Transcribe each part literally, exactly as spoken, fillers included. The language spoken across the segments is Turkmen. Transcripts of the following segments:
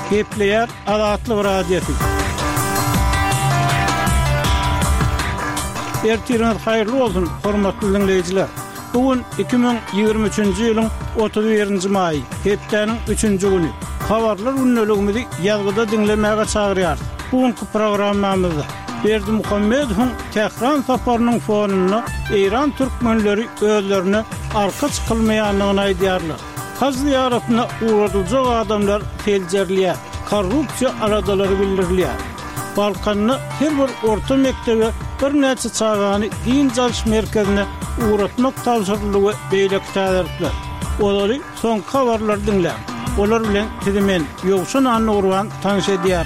Gepleyer Azatlyk radiosu. Ertiriniz hayırlı olsun, hormatly dinleyijiler. Bugün iki bin ýygrimi üçinji ýylyň otuz birinji maý, hepdeniň üçinji güni. Habarlar ünlüligimizi ýazgyda dinlemäge çagyrýar. Bugünkü programmamyzda Berdi Muhammedowyň Tehran saparynyň fonuny Eýran türkmenleri özlerini arka çykylmaýanlygyny aýdýarlar. Haz ziyaretine uğradyljak adamlar teljerliýär, korrupsiýa aradalary bildirilýär. Balkanny her bir orta mektebe bir näçe çağany din jalş merkezine uğratmak tawsyrlygy beýle täderler. Olary soň habarlar dinlän. Olar bilen tidimen ýogşun anny urwan tanış edýär.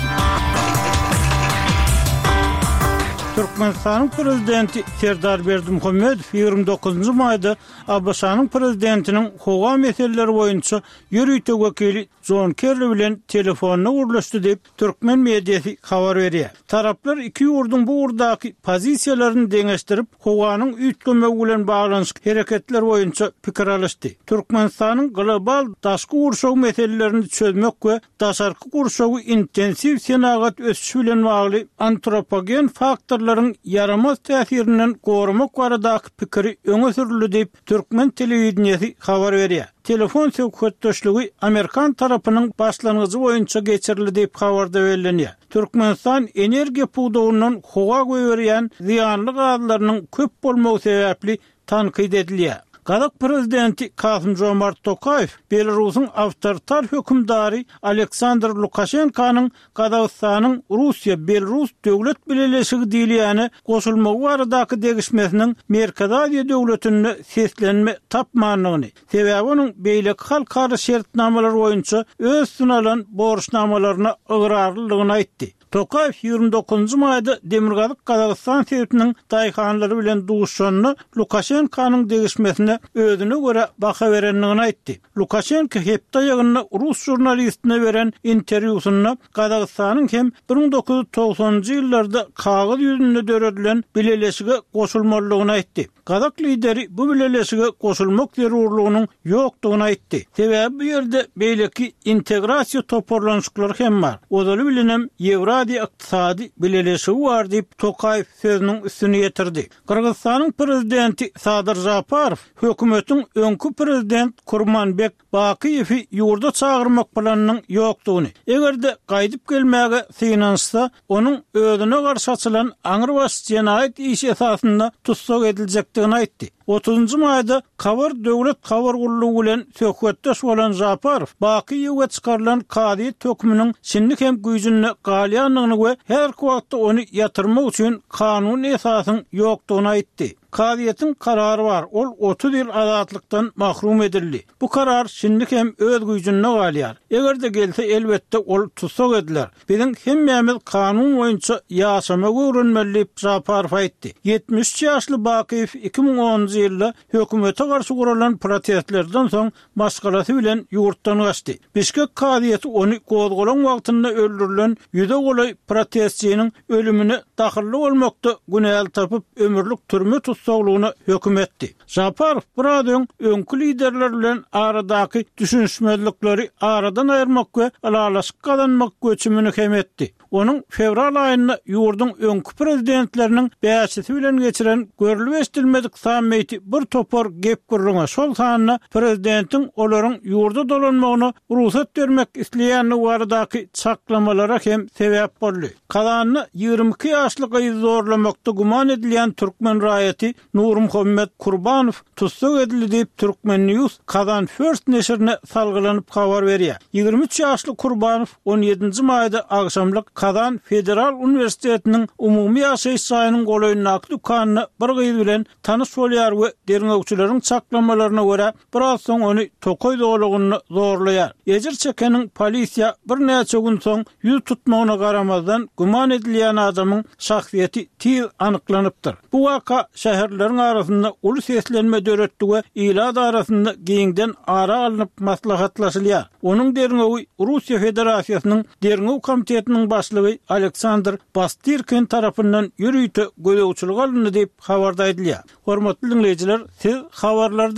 Türkmenistanyň prezidenti Serdar Berdimuhammedow ýygrimi dokuzunjy maýda Abbasanyň prezidentiniň howa meseleleri boýunça ýürüýte wekili John Kerry bilen telefonyna gurlaşdy diýip türkmen mediýasy habar berýär. Taraplar iki ýurduň bu urdaky pozisiýalaryny deňeşdirip, howanyň üýtgemegi bilen baglanyş hereketler boýunça pikir alışdy. Türkmenistanyň global daşky urşaw meselelerini çözmek we daşarky urşawy intensiw senagat ösüşi bilen bagly antropogen faktorlaryň yaramaz täsirinden gorumak baradaky pikiri öňe sürildi diýip türkmen telewizionyasy habar berýär. Telefon söhbetdeşligi Amerikan tarapynyň başlanyjy boýunça geçirildi diýip habarda berilýär. Türkmenistan energiýa puwdawynyň howa göwerýän ziýanly gazlarynyň köp bolmagy sebäpli tanqid edilýär. Kazak prezidenti Kasym-Jomart Tokayew, Belarusyň awtoritar hökümdary Aleksandr Lukashenkanyň Kazakstanyň Russiýa-Belarus döwlet bileşigi diýilýäni goşulmagy baradaky degişmesiniň Merkezi Aziýa döwletine seslenme tapmanlygyny, sebäbi onuň beýleki halkara şertnamalar boýunça öz sunalan borçnamalaryna ıgrarlylygyny aýtdy. Tokayew ýygrimi dokuzunjy maýda Demirgazyk Kazakstan sewtiniň daýhanlary bilen duşanyny Lukashenkanyň degişmesine özüne göre baha berenligini aýtdy. Lukashenko hepde ýagyny rus jurnalistine beren interwýusyna Kazakstanyň hem bir ming dokuz ýuz togsonjy ýyllarda kagazy ýüzünde döredilen bileleşige goşulmalygyny aýtdy. Kazak lideri bu bileleşige goşulmak zerurlygynyň ýokdugyny aýtdy. Sebäbi bu ýerde beýleki integrasiýa toparlanşyklary hem bar. Odaly bilenem Ýewrasiýa ykdysady bileleşigi bar diýip Tokayew sözüniň üstüne ýetirdi. Kyrgyzstanyň prezidenti Sadyr Japarow hökümetiň öňkü prezident Kurmanbek Bakiýewi ýurda çağırmak planynyň ýokdugyny, egerde gaýdyp gelmäge synansa, onuň özüne garşy açylan aňyrbaş jenaýat işi esasynda tutsak ediljekdigini aýtdy. otuzunjy maýda Kavar döwlet kavar gurulugy bilen söhbetdeş bolan Japarow, Bakiýewe çykarylan kady töküminiň şinlik hem güýjüne galýanlygyny we her wagtda ony ýatyrmak üçin kanun esasyň ýokdugyny aýtdy. Kadiyetin kararı var. Ol otuz ýyl azatlykdan mahrum edildi. Bu karar şinlik hem öz güýjüne galýar. Eger de gelse elbette ol tutsak ediler. Biziň hemmämiz kanun boýunça ýaşamagy öwrenmeli Japarow aýtdy. yetmiş üç ýaşly Bakiýew iki ming onunjy ýylda hökümete garşy guralan protestlerden soň maşgalasy bilen ýurtdan gaçdy. Bişkek kadiyeti ony gozgolan wagtynda öldürilen ýüze golay protestçiniň ölümine dahilli bolmakda günäl tapyp ömürlük türme tutsaklygyna höküm etdi. Japarow buradan öňkü liderler bilen aradaky düşünşmezlikleri aradan aýyrmak we alalaşyk kazanmak göçümini hem etdi. Onuň fevral aýynda ýurdun öňkü prezidentleriniň bäşisi bilen geçiren görülip estilmedik sammeýti bir topar gep gurruna şol sanyna prezidentiň olaryň ýurda dolanmagyna ruhsat bermek isleýänligi baradaky çaklamalara hem sebäp boldy. Kazanyny ýygrimi iki ýaşlyk aýy zorlamakda guman edilýän türkmen raýaty Nur Muhammed Kurbanow tutsak edildi diýip Türkmen News Kazan First neşrine salgylanyp habar berýär. ýygrimi üç ýaşly Kurbanow on ýedinji maýda agşamlyk Kazan Federal Universitetiniň umumy ýaşaýyş saýynyň golaýnak dukanyna bir gyz bilen tanış bolýar we derňegçileriň çaklamalaryna görä biraz soň ony Tokoy doglugyny zorlaýar. Ejir çekeniň polisiýa bir näçe gün soň ýüz tutmagyna garamazdan guman edilýän adamyň şahsiýeti tiz anyklanypdyr. Bu waka şäherleriň arasynda uly seslenme döretdi we ýyllar arasynda giňden ara alınıp maslahatlaşylýar. Onuň derňegi Russiýa Federasiýasynyň derňegi komitetiniň başlygy Aleksandr Bastirkin tarapyndan ýürüýte gödäwçilik alındy diýip habarda edilýär. Hormatly dinleýijiler, siz habarlarda